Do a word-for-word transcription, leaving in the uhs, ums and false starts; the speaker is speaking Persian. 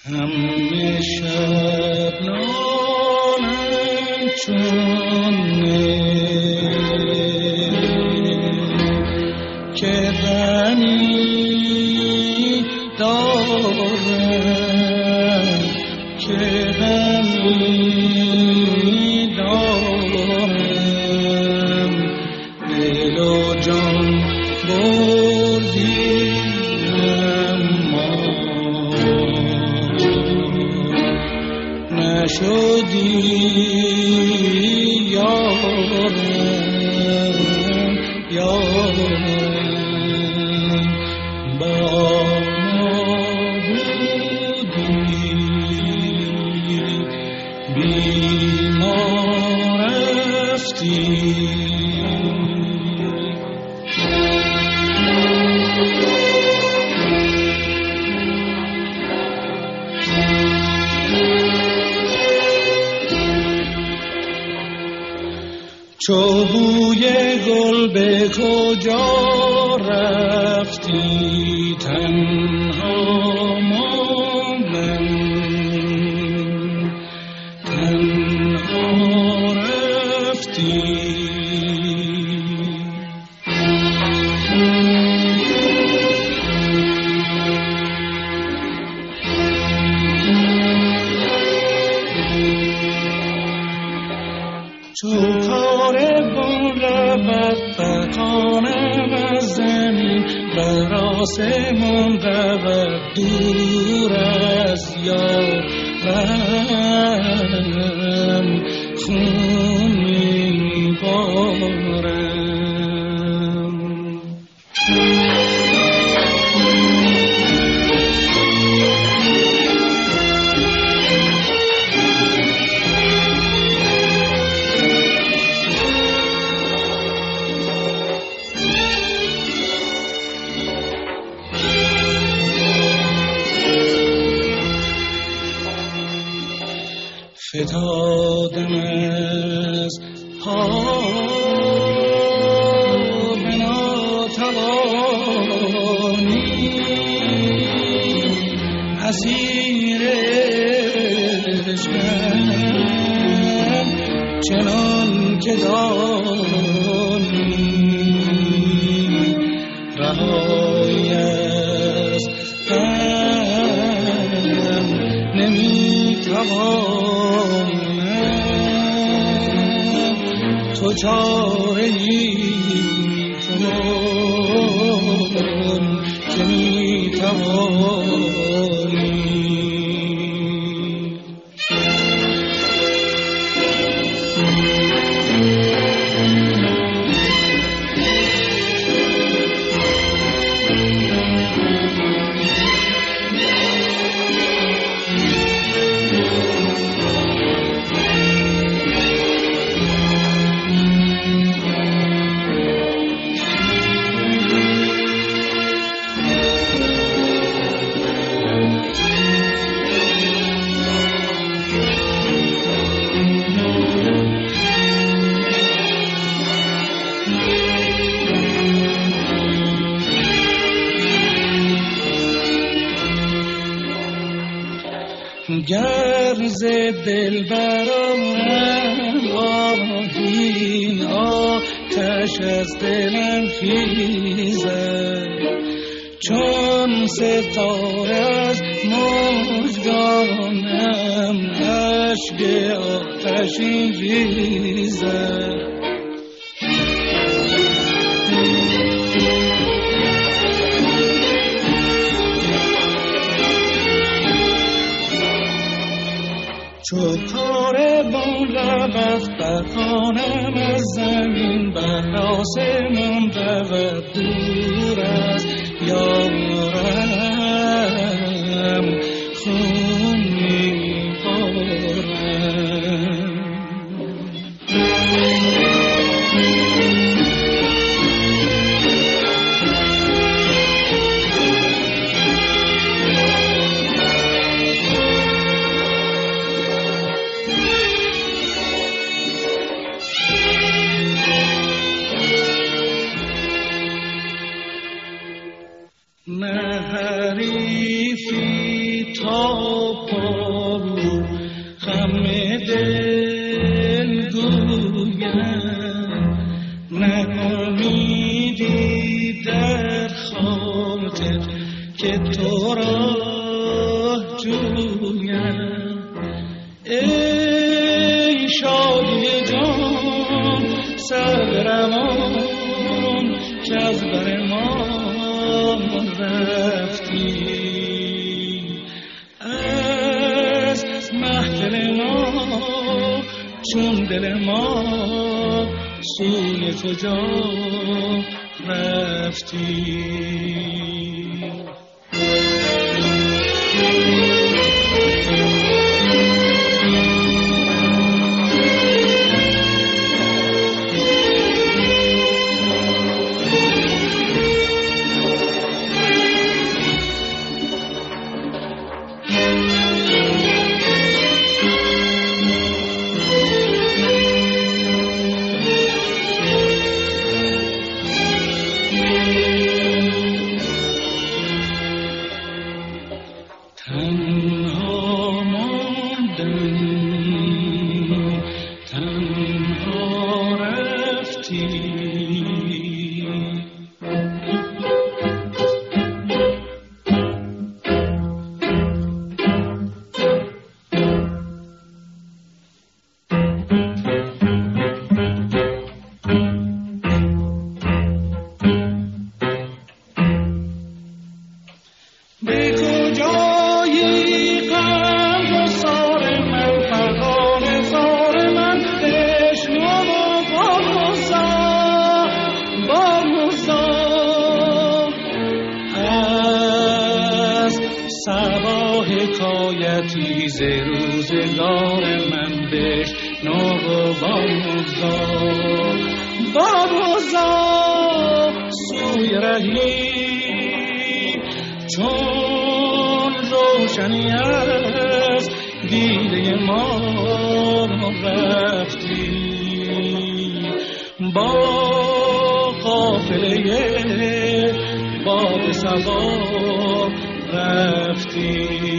همه شب نالم چون که غمی دارم که غمی دارم دل و جان بردی اما نشدی یارم یارم چو بوی گل به کجا رفتی تنها ماندم تنها رفتی چو کاروان رود فغانم از زمین بر آسمان رود دور از یارم خون میبارم فتادم از پا به ناتوانی اسیر عشقم چنان که دانی رهایی از غم نمیتوان تو چاره‌ای کن که میتوانی گر ز دلبرم آهین آتش از دلم خیزد چون ستاره از مژگانم اشک آتشین ریزد چو کاروان رود فغانم از زمین بر آسمان رود دور از یارم خون میبارم نه حریفی تا جویم. ای شادی جان سر روان که از بر ما رفتی، از محفل ما چون دل ما سوی کجا رفتی. حکایتی ز روزگار من بشنو و باموزا باموزا سوی رهی چون روشنی از دیده ما رفتی، با قافله باد صبا رفتی.